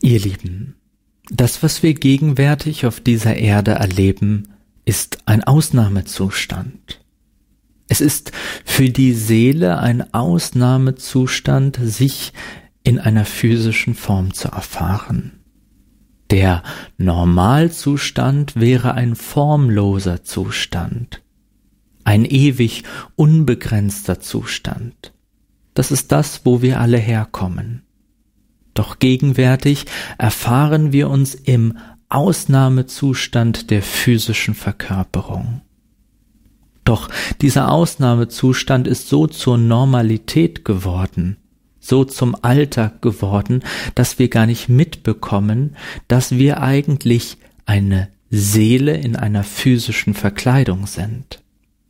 Ihr Lieben, das, was wir gegenwärtig auf dieser Erde erleben, ist ein Ausnahmezustand. Es ist für die Seele ein Ausnahmezustand, sich in einer physischen Form zu erfahren. Der Normalzustand wäre ein formloser Zustand, ein ewig unbegrenzter Zustand. Das ist das, wo wir alle herkommen. Doch gegenwärtig erfahren wir uns im Ausnahmezustand der physischen Verkörperung. Doch dieser Ausnahmezustand ist so zur Normalität geworden, so zum Alltag geworden, dass wir gar nicht mitbekommen, dass wir eigentlich eine Seele in einer physischen Verkleidung sind.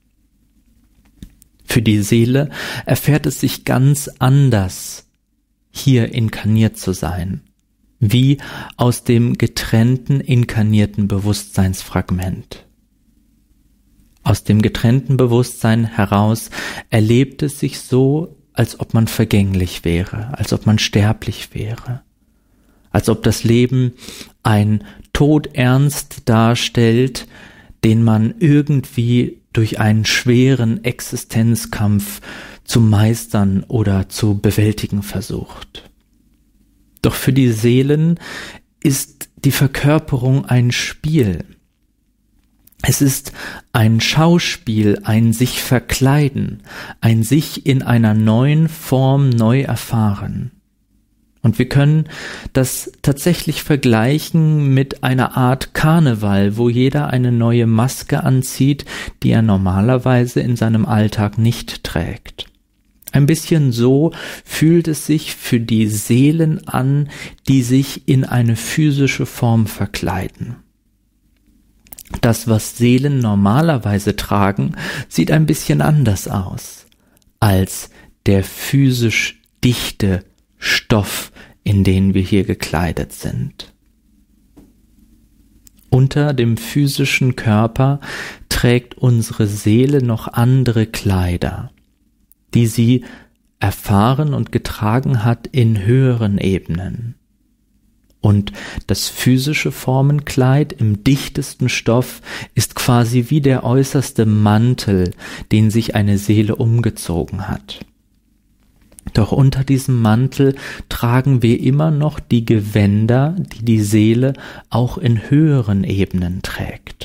Für die Seele erfährt es sich ganz anders, hier inkarniert zu sein, wie aus dem getrennten, inkarnierten Bewusstseinsfragment. Aus dem getrennten Bewusstsein heraus erlebt es sich so, als ob man vergänglich wäre, als ob man sterblich wäre, als ob das Leben ein Todernst darstellt, den man irgendwie durch einen schweren Existenzkampf zu meistern oder zu bewältigen versucht. Doch für die Seelen ist die Verkörperung ein Spiel. Es ist ein Schauspiel, ein sich verkleiden, ein sich in einer neuen Form neu erfahren. Und wir können das tatsächlich vergleichen mit einer Art Karneval, wo jeder eine neue Maske anzieht, die er normalerweise in seinem Alltag nicht trägt. Ein bisschen so fühlt es sich für die Seelen an, die sich in eine physische Form verkleiden. Das, was Seelen normalerweise tragen, sieht ein bisschen anders aus als der physisch dichte Stoff, in den wir hier gekleidet sind. Unter dem physischen Körper trägt unsere Seele noch andere Kleider, die sie erfahren und getragen hat in höheren Ebenen. Und das physische Formenkleid im dichtesten Stoff ist quasi wie der äußerste Mantel, den sich eine Seele umgezogen hat. Doch unter diesem Mantel tragen wir immer noch die Gewänder, die die Seele auch in höheren Ebenen trägt.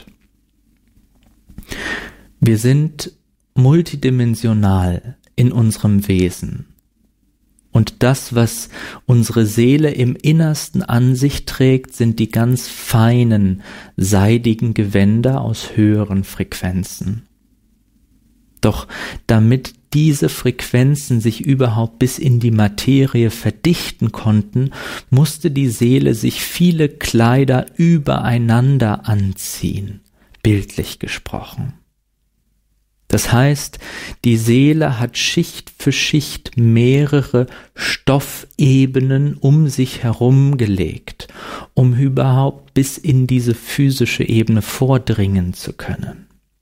Wir sind multidimensional in unserem Wesen. Und das, was unsere Seele im Innersten an sich trägt, sind die ganz feinen, seidigen Gewänder aus höheren Frequenzen. Doch damit diese Frequenzen sich überhaupt bis in die Materie verdichten konnten, musste die Seele sich viele Kleider übereinander anziehen, bildlich gesprochen. Das heißt, die Seele hat Schicht für Schicht mehrere Stoffebenen um sich herum gelegt, um überhaupt bis in diese physische Ebene vordringen zu können.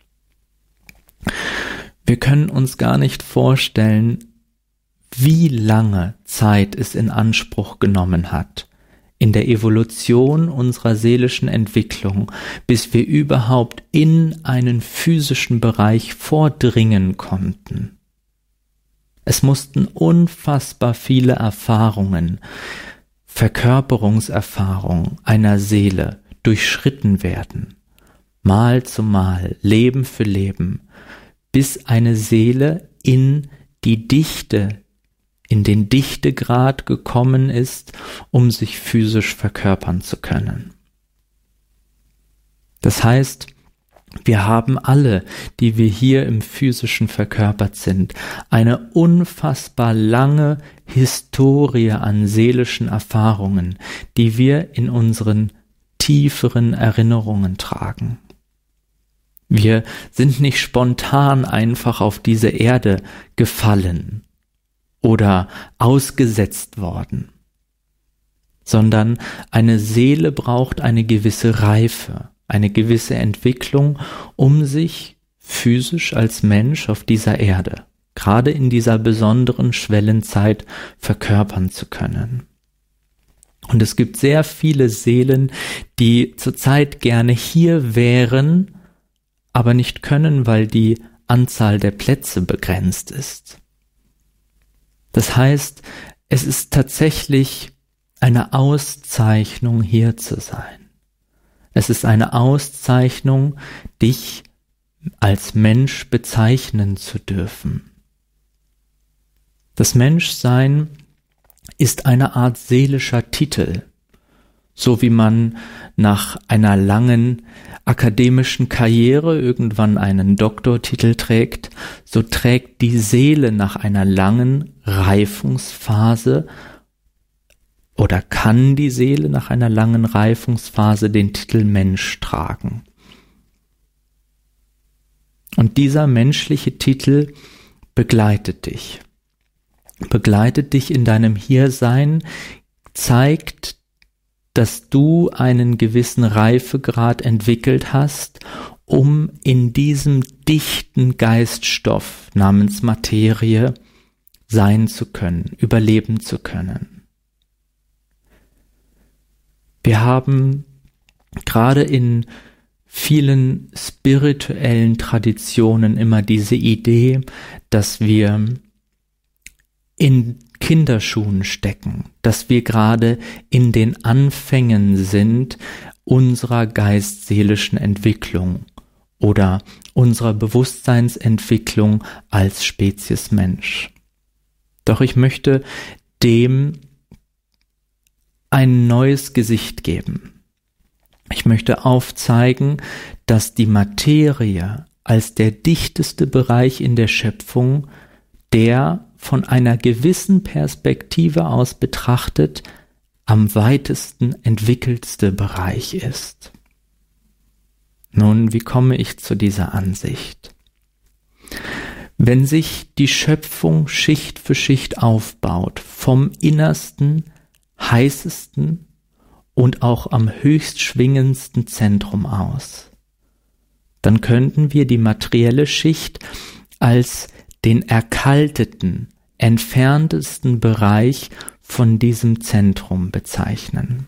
Wir können uns gar nicht vorstellen, wie lange Zeit es in Anspruch genommen hat, in der Evolution unserer seelischen Entwicklung, bis wir überhaupt in einen physischen Bereich vordringen konnten. Es mussten unfassbar viele Erfahrungen, Verkörperungserfahrung einer Seele durchschritten werden, Mal zu Mal, Leben für Leben, bis eine Seele in die Dichte, in den Dichtegrad gekommen ist, um sich physisch verkörpern zu können. Das heißt, wir haben alle, die wir hier im Physischen verkörpert sind, eine unfassbar lange Historie an seelischen Erfahrungen, die wir in unseren tieferen Erinnerungen tragen. Wir sind nicht spontan einfach auf diese Erde gefallen oder ausgesetzt worden, sondern eine Seele braucht eine gewisse Reife, eine gewisse Entwicklung, um sich physisch als Mensch auf dieser Erde, gerade in dieser besonderen Schwellenzeit, verkörpern zu können. Und es gibt sehr viele Seelen, die zurzeit gerne hier wären, aber nicht können, weil die Anzahl der Plätze begrenzt ist. Das heißt, es ist tatsächlich eine Auszeichnung, hier zu sein. Es ist eine Auszeichnung, dich als Mensch bezeichnen zu dürfen. Das Menschsein ist eine Art seelischer Titel, so wie man nach einer langen akademischen Karriere irgendwann einen Doktortitel trägt, so trägt die Seele nach einer langen Reifungsphase oder kann die Seele nach einer langen Reifungsphase den Titel Mensch tragen. Und dieser menschliche Titel begleitet dich in deinem Hiersein, zeigt, dass du einen gewissen Reifegrad entwickelt hast, um in diesem dichten Geiststoff namens Materie sein zu können, überleben zu können. Wir haben gerade in vielen spirituellen Traditionen immer diese Idee, dass wir in Kinderschuhen stecken, dass wir gerade in den Anfängen sind unserer geistseelischen Entwicklung oder unserer Bewusstseinsentwicklung als Spezies Mensch. Doch ich möchte dem ein neues Gesicht geben. Ich möchte aufzeigen, dass die Materie als der dichteste Bereich in der Schöpfung, der von einer gewissen Perspektive aus betrachtet, am weitesten entwickeltste Bereich ist. Nun, wie komme ich zu dieser Ansicht? Wenn sich die Schöpfung Schicht für Schicht aufbaut, vom innersten, heißesten und auch am höchst schwingendsten Zentrum aus, dann könnten wir die materielle Schicht als den erkalteten, entferntesten Bereich von diesem Zentrum bezeichnen.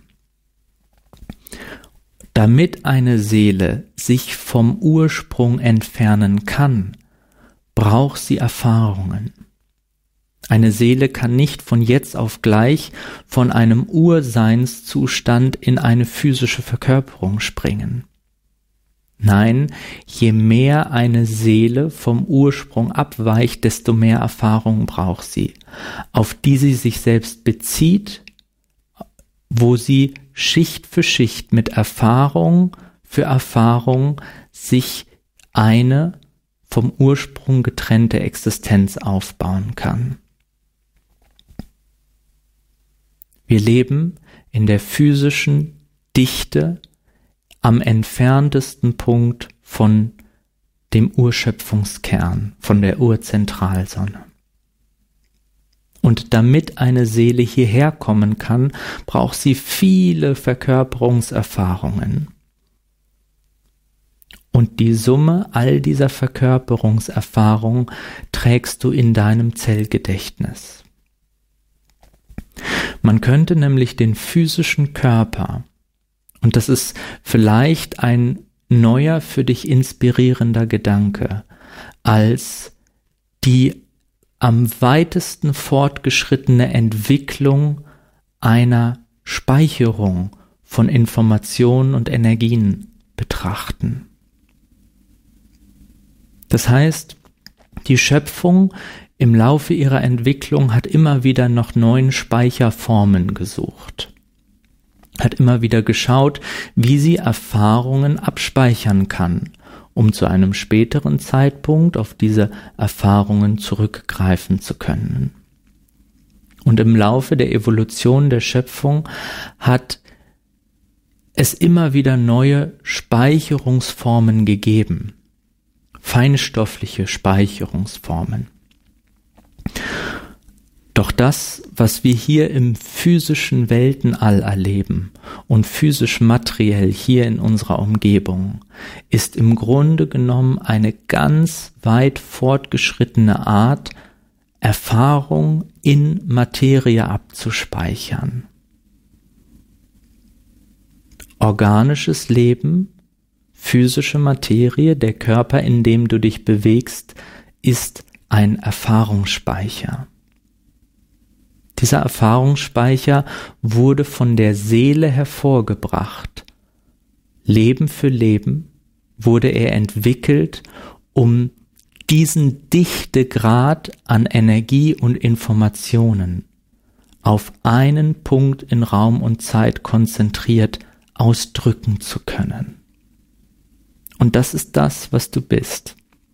Damit eine Seele sich vom Ursprung entfernen kann, braucht sie Erfahrungen. Eine Seele kann nicht von jetzt auf gleich von einem Urseinszustand in eine physische Verkörperung springen. Nein, je mehr eine Seele vom Ursprung abweicht, desto mehr Erfahrung braucht sie, auf die sie sich selbst bezieht, wo sie Schicht für Schicht mit Erfahrung für Erfahrung sich eine vom Ursprung getrennte Existenz aufbauen kann. Wir leben in der physischen Dichte am entferntesten Punkt von dem Urschöpfungskern, von der Urzentralsonne. Und damit eine Seele hierher kommen kann, braucht sie viele Verkörperungserfahrungen. Und die Summe all dieser Verkörperungserfahrungen trägst du in deinem Zellgedächtnis. Man könnte nämlich den physischen Körper, und das ist vielleicht ein neuer, für dich inspirierender Gedanke, als die am weitesten fortgeschrittene Entwicklung einer Speicherung von Informationen und Energien betrachten. Das heißt, die Schöpfung im Laufe ihrer Entwicklung hat immer wieder nach neuen Speicherformen gesucht, hat immer wieder geschaut, wie sie Erfahrungen abspeichern kann, um zu einem späteren Zeitpunkt auf diese Erfahrungen zurückgreifen zu können. Und im Laufe der Evolution der Schöpfung hat es immer wieder neue Speicherungsformen gegeben, feinstoffliche Speicherungsformen. Doch das, was wir hier im physischen Weltenall erleben und physisch materiell hier in unserer Umgebung, ist im Grunde genommen eine ganz weit fortgeschrittene Art, Erfahrung in Materie abzuspeichern. organisches Leben, physische Materie, der Körper, in dem du dich bewegst, ist ein Erfahrungsspeicher. Dieser Erfahrungsspeicher wurde von der Seele hervorgebracht. Leben für Leben wurde er entwickelt, um diesen Dichtegrad an Energie und Informationen auf einen Punkt in Raum und Zeit konzentriert ausdrücken zu können. Und das ist das, was du bist.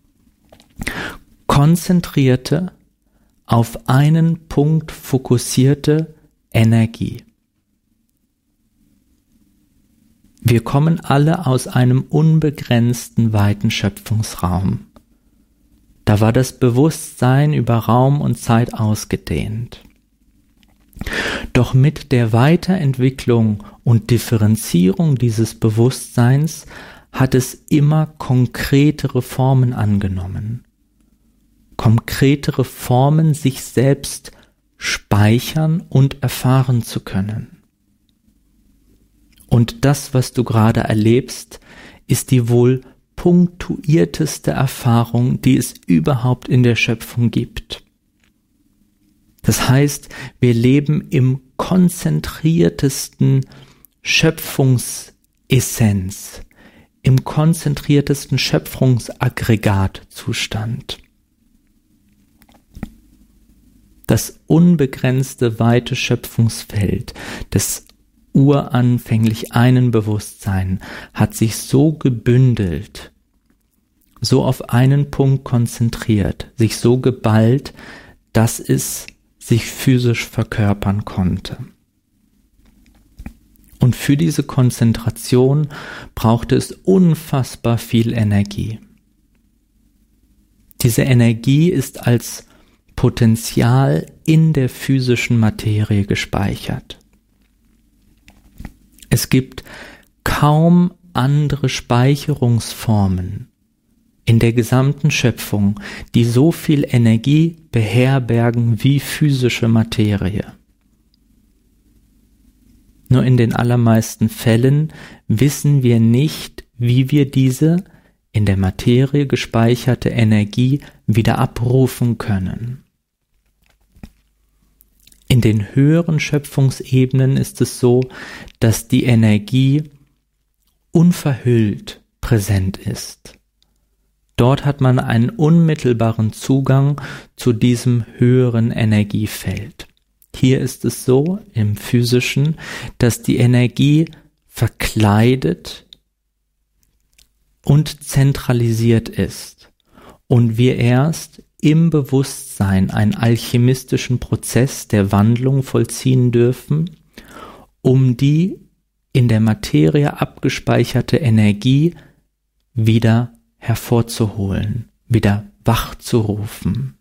Konzentrierte, auf einen Punkt fokussierte Energie. Wir kommen alle aus einem unbegrenzten, weiten Schöpfungsraum. Da war das Bewusstsein über Raum und Zeit ausgedehnt. Doch mit der Weiterentwicklung und Differenzierung dieses Bewusstseins hat es immer konkretere Formen angenommen. Konkretere Formen, sich selbst speichern und erfahren zu können. Und das, was du gerade erlebst, ist die wohl punktuierteste Erfahrung, die es überhaupt in der Schöpfung gibt. Das heißt, wir leben im konzentriertesten Schöpfungsessenz, im konzentriertesten Schöpfungsaggregatzustand. Das unbegrenzte weite Schöpfungsfeld des uranfänglich einen Bewusstsein hat sich so gebündelt, so auf einen Punkt konzentriert, sich so geballt, dass es sich physisch verkörpern konnte. Und für diese Konzentration brauchte es unfassbar viel Energie. Diese Energie ist als Potenzial in der physischen Materie gespeichert. Es gibt kaum andere Speicherungsformen in der gesamten Schöpfung, die so viel Energie beherbergen wie physische Materie. Nur in den allermeisten Fällen wissen wir nicht, wie wir diese in der Materie gespeicherte Energie wieder abrufen können. In den höheren Schöpfungsebenen ist es so, dass die Energie unverhüllt präsent ist. Dort hat man einen unmittelbaren Zugang zu diesem höheren Energiefeld. Hier ist es so, im Physischen, dass die Energie verkleidet und zentralisiert ist und wir erst im Bewusstsein einen alchemistischen Prozess der Wandlung vollziehen dürfen, um die in der Materie abgespeicherte Energie wieder hervorzuholen, wieder wachzurufen.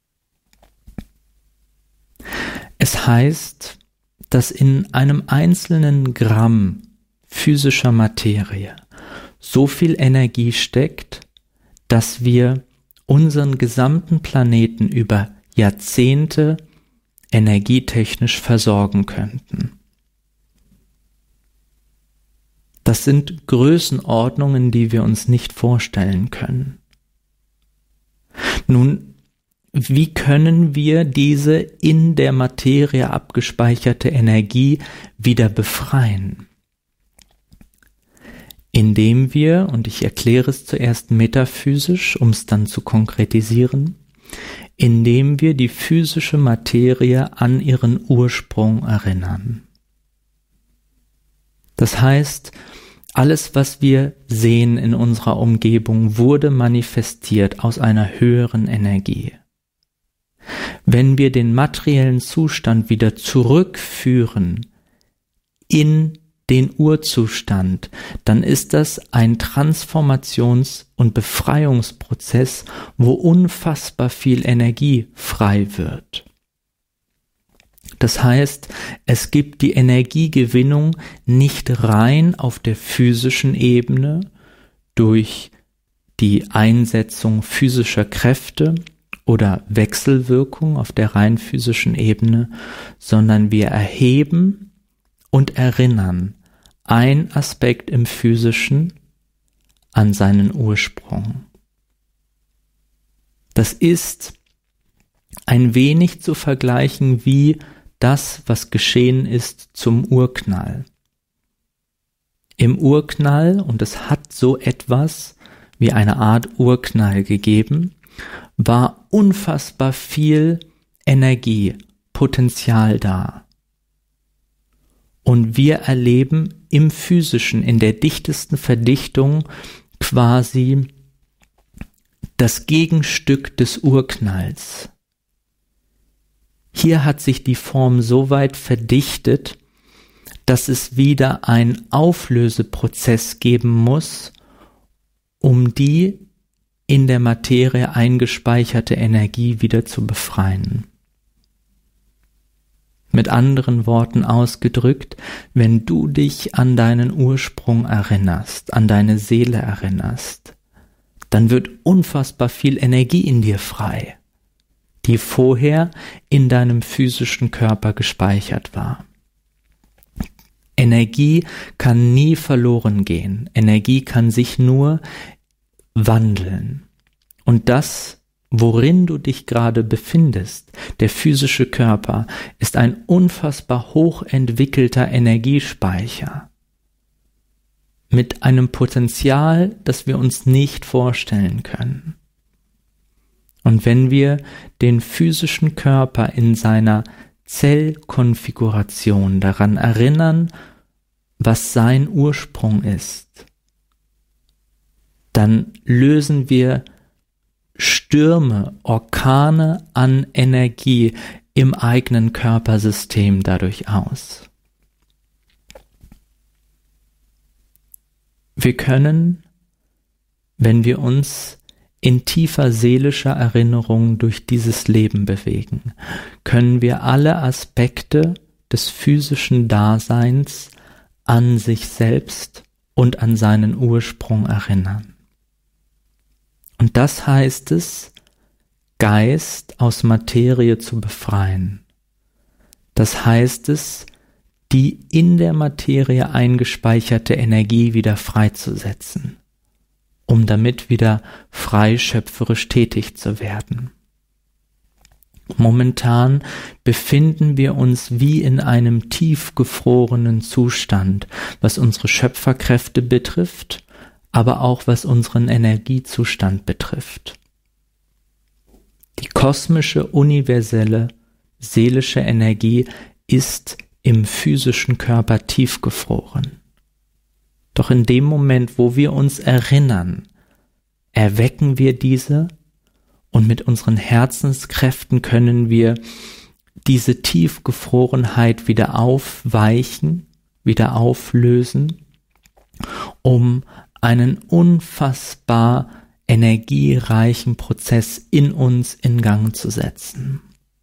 Es heißt, dass in einem einzelnen Gramm physischer Materie so viel Energie steckt, dass wir unseren gesamten Planeten über Jahrzehnte energietechnisch versorgen könnten. Das sind Größenordnungen, die wir uns nicht vorstellen können. Nun, wie können wir diese in der Materie abgespeicherte Energie wieder befreien? Indem wir, und ich erkläre es zuerst metaphysisch, um es dann zu konkretisieren, indem wir die physische Materie an ihren Ursprung erinnern. Das heißt, alles, was wir sehen in unserer Umgebung, wurde manifestiert aus einer höheren Energie. Wenn wir den materiellen Zustand wieder zurückführen in den Urzustand, dann ist das ein Transformations- und Befreiungsprozess, wo unfassbar viel Energie frei wird. Das heißt, es gibt die Energiegewinnung nicht rein auf der physischen Ebene durch die Einsetzung physischer Kräfte oder Wechselwirkung auf der rein physischen Ebene, sondern wir erheben und erinnern ein Aspekt im Physischen an seinen Ursprung. Das ist ein wenig zu vergleichen wie das, was geschehen ist zum Urknall. Im Urknall, und es hat so etwas wie eine Art Urknall gegeben, war unfassbar viel Energie, Potenzial da. Und wir erleben im Physischen, in der dichtesten Verdichtung quasi das Gegenstück des Urknalls. Hier hat sich die Form so weit verdichtet, dass es wieder einen Auflöseprozess geben muss, um die in der Materie eingespeicherte Energie wieder zu befreien. Mit anderen Worten ausgedrückt, wenn du dich an deinen Ursprung erinnerst, an deine Seele erinnerst, dann wird unfassbar viel Energie in dir frei, die vorher in deinem physischen Körper gespeichert war. Energie kann nie verloren gehen. Energie kann sich nur wandeln. Und das, worin du dich gerade befindest, der physische Körper, ist ein unfassbar hochentwickelter Energiespeicher mit einem Potenzial, das wir uns nicht vorstellen können. Und wenn wir den physischen Körper in seiner Zellkonfiguration daran erinnern, was sein Ursprung ist, dann lösen wir Stürme, Orkane an Energie im eigenen Körpersystem dadurch aus. Wir können, wenn wir uns in tiefer seelischer Erinnerung durch dieses Leben bewegen, können wir alle Aspekte des physischen Daseins an sich selbst und an seinen Ursprung erinnern. Und das heißt es, Geist aus Materie zu befreien. Das heißt es, die in der Materie eingespeicherte Energie wieder freizusetzen, um damit wieder frei schöpferisch tätig zu werden. Momentan befinden wir uns wie in einem tiefgefrorenen Zustand, was unsere Schöpferkräfte betrifft, aber auch was unseren Energiezustand betrifft. Die kosmische, universelle, seelische Energie ist im physischen Körper tiefgefroren. Doch in dem Moment, wo wir uns erinnern, erwecken wir diese, und mit unseren Herzenskräften können wir diese Tiefgefrorenheit wieder aufweichen, wieder auflösen, um einen unfassbar energiereichen Prozess in uns in Gang zu setzen.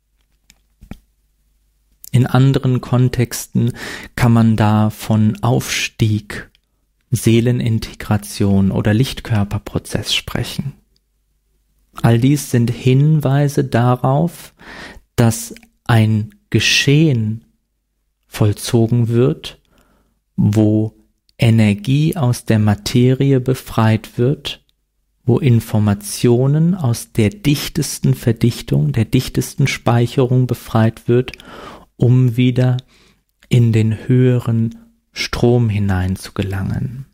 In anderen Kontexten kann man da von Aufstieg, Seelenintegration oder Lichtkörperprozess sprechen. All dies sind Hinweise darauf, dass ein Geschehen vollzogen wird, wo Energie aus der Materie befreit wird, wo Informationen aus der dichtesten Verdichtung, der dichtesten Speicherung befreit wird, um wieder in den höheren Strom hinein zu gelangen.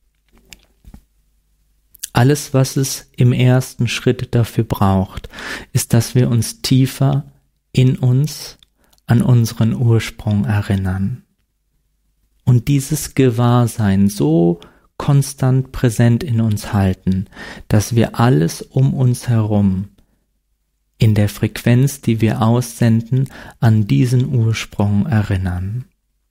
Alles, was es im ersten Schritt dafür braucht, ist, dass wir uns tiefer in uns an unseren Ursprung erinnern. Und dieses Gewahrsein so konstant präsent in uns halten, dass wir alles um uns herum in der Frequenz, die wir aussenden, an diesen Ursprung erinnern.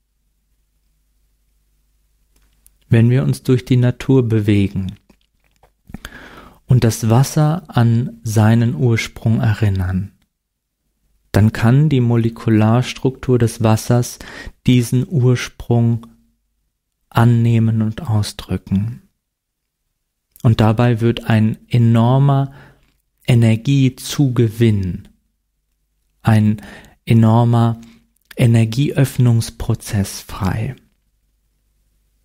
Wenn wir uns durch die Natur bewegen und das Wasser an seinen Ursprung erinnern, dann kann die Molekularstruktur des Wassers diesen Ursprung annehmen und ausdrücken. Und dabei wird ein enormer Energiezugewinn, ein enormer Energieöffnungsprozess frei.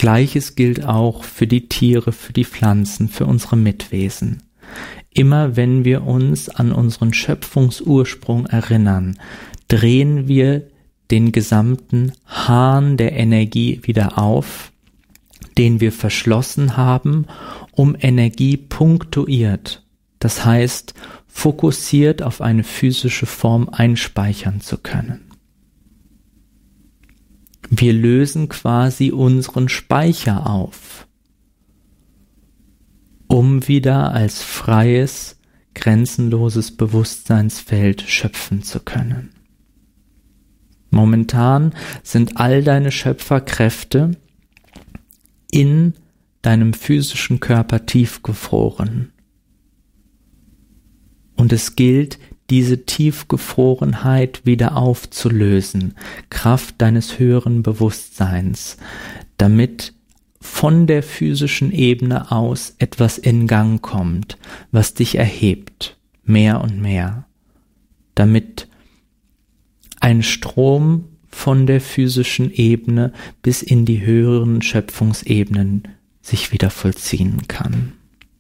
Gleiches gilt auch für die Tiere, für die Pflanzen, für unsere Mitwesen. Immer wenn wir uns an unseren Schöpfungsursprung erinnern, drehen wir den gesamten Hahn der Energie wieder auf, den wir verschlossen haben, um Energie punktuiert, das heißt fokussiert auf eine physische Form einspeichern zu können. Wir lösen quasi unseren Speicher auf, um wieder als freies, grenzenloses Bewusstseinsfeld schöpfen zu können. Momentan sind all deine Schöpferkräfte in deinem physischen Körper tiefgefroren. Und es gilt, diese Tiefgefrorenheit wieder aufzulösen, Kraft deines höheren Bewusstseins, damit von der physischen Ebene aus etwas in Gang kommt, was dich erhebt, mehr und mehr, damit ein Strom von der physischen Ebene bis in die höheren Schöpfungsebenen sich wieder vollziehen kann.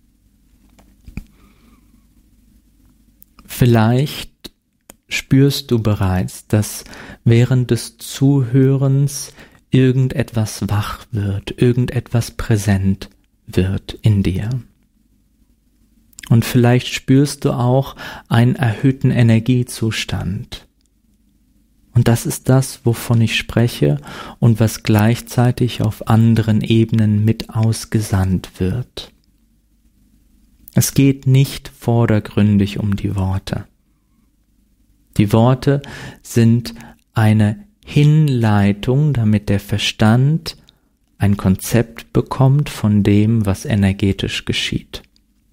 Vielleicht spürst du bereits, dass während des Zuhörens irgendetwas wach wird, irgendetwas präsent wird in dir. Und vielleicht spürst du auch einen erhöhten Energiezustand. Und das ist das, wovon ich spreche und was gleichzeitig auf anderen Ebenen mit ausgesandt wird. Es geht nicht vordergründig um die Worte. Die Worte sind eine Hinleitung, damit der Verstand ein Konzept bekommt von dem, was energetisch geschieht.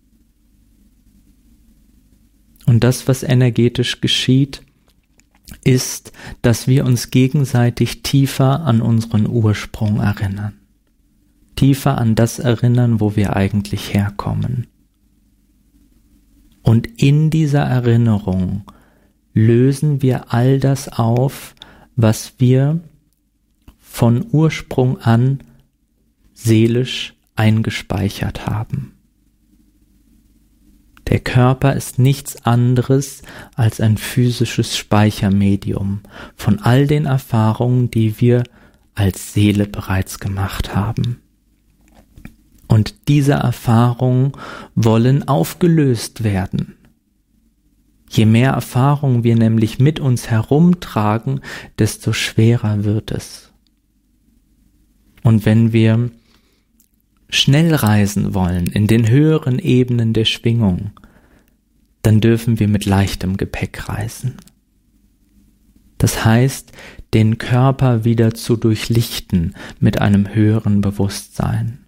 Und das, was energetisch geschieht, ist, dass wir uns gegenseitig tiefer an unseren Ursprung erinnern. Tiefer an das erinnern, wo wir eigentlich herkommen. Und in dieser Erinnerung lösen wir all das auf, was wir von Ursprung an seelisch eingespeichert haben. Der Körper ist nichts anderes als ein physisches Speichermedium von all den Erfahrungen, die wir als Seele bereits gemacht haben. Und diese Erfahrungen wollen aufgelöst werden. Je mehr Erfahrung wir nämlich mit uns herumtragen, desto schwerer wird es. Und wenn wir schnell reisen wollen in den höheren Ebenen der Schwingung, dann dürfen wir mit leichtem Gepäck reisen. Das heißt, den Körper wieder zu durchlichten mit einem höheren Bewusstsein.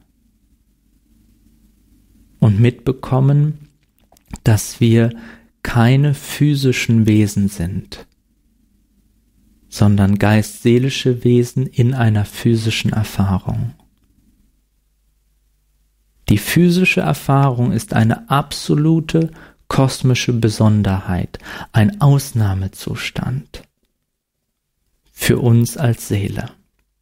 Und mitbekommen, dass wir keine physischen Wesen sind, sondern geist-seelische Wesen in einer physischen Erfahrung. Die physische Erfahrung ist eine absolute kosmische Besonderheit, ein Ausnahmezustand für uns als Seele.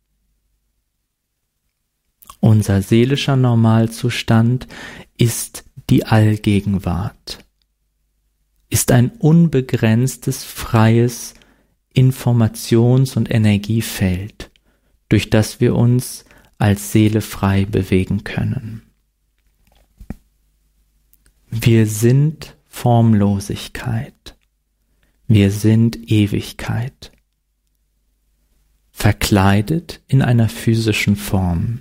Unser seelischer Normalzustand ist die Allgegenwart, ist ein unbegrenztes, freies Informations- und Energiefeld, durch das wir uns als Seele frei bewegen können. Wir sind Formlosigkeit, wir sind Ewigkeit, verkleidet in einer physischen Form,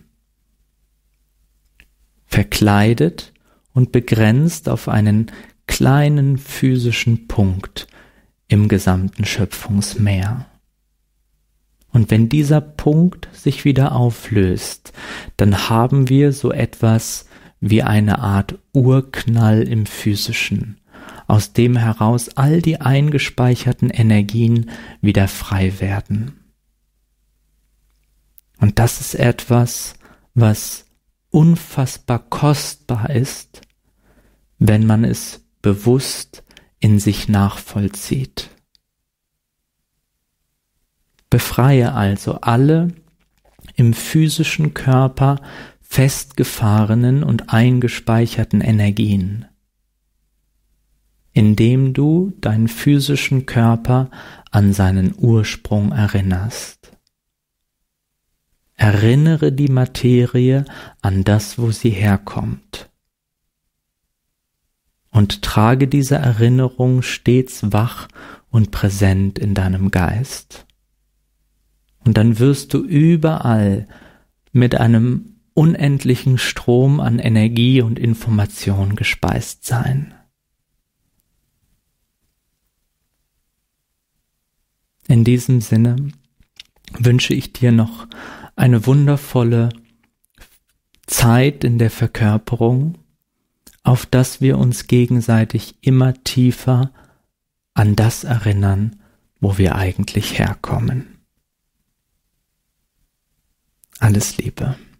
verkleidet und begrenzt auf einen kleinen physischen Punkt im gesamten Schöpfungsmeer. Und wenn dieser Punkt sich wieder auflöst, dann haben wir so etwas wie eine Art Urknall im Physischen, aus dem heraus all die eingespeicherten Energien wieder frei werden. Und das ist etwas, was unfassbar kostbar ist, wenn man es bewusst in sich nachvollzieht. Befreie also alle im physischen Körper festgefahrenen und eingespeicherten Energien, indem du deinen physischen Körper an seinen Ursprung erinnerst. Erinnere die Materie an das, wo sie herkommt. Und trage diese Erinnerung stets wach und präsent in deinem Geist. Und dann wirst du überall mit einem unendlichen Strom an Energie und Information gespeist sein. In diesem Sinne wünsche ich dir noch eine wundervolle Zeit in der Verkörperung, auf dass wir uns gegenseitig immer tiefer an das erinnern, wo wir eigentlich herkommen. Alles Liebe.